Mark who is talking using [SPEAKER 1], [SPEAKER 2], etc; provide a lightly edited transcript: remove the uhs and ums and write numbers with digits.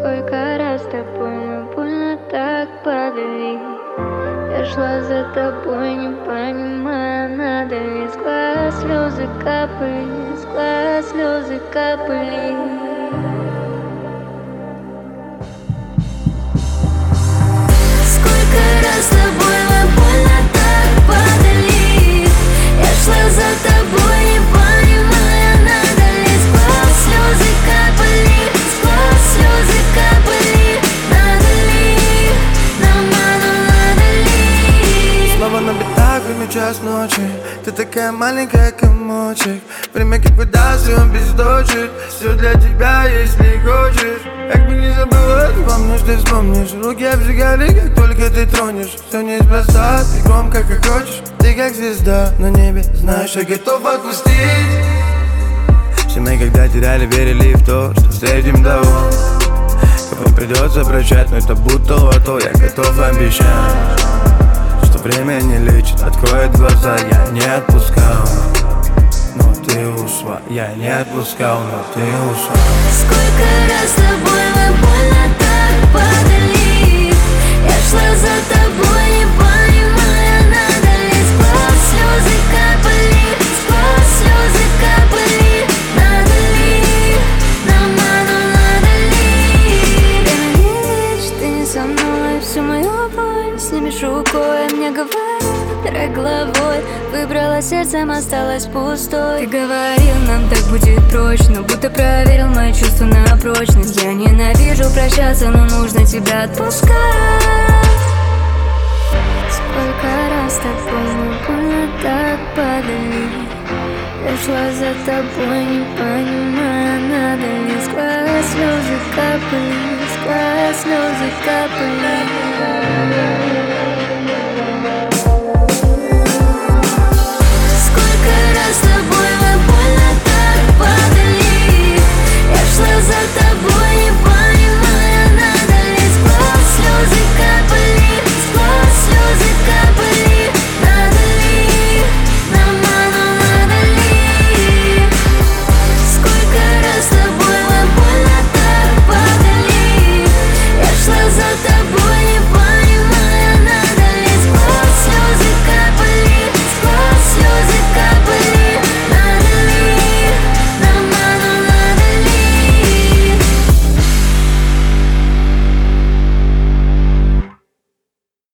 [SPEAKER 1] Сколько раз с тобой мы больно так падали. Я шла за тобой, не понимая, надо ли. С глаз слезы капали, с глаз слезы капали. Сколько раз с тобой мы больно так падали. Я шла за тобой, не понимая, надо ли. С глаз слезы капали, с глаз слезы капали. Надо ли, нам надо ли.
[SPEAKER 2] Снова на битах, время час ночи. Ты такая маленькая комочек. Время как вода, все без дочек. Все для тебя, если хочешь. Как бы не забыла, вспомнишь, ты вспомнишь. Руки обжигали, как только ты тронешь. Все неспроста, ты громко, как хочешь. Ты как звезда на небе, знаешь, я готов отпустить. Все мы когда теряли, верили в то, что встретим того, кого придется прощать, но это будто лото. Я готов обещать, что время не лечит, откроет глаза. Я не отпускал, но ты ушла. Я не отпускал, но ты ушла.
[SPEAKER 1] Сколько раз с тобой мы больно так падали. Я шла за тобой, не понимая, надо ли. С глаз слезы капали, с глаз слезы капали. Надо ли, нам надо ли. Время не лечит, ты не со мной. Всю мою боль снимешь рукой. Мне говорят, трек головой. Выбрала сердцем, осталась пустой. Ты говорил, нам так будет проще, но будто проверил мои чувства на прочность. Я ненавижу прощаться, но нужно тебя отпускать. Сколько раз с тобой мы больно так падали. Я шла за тобой, не понимая, надо ли. С глаз слезы капали, с глаз слезы капали. Сколько раз с тобой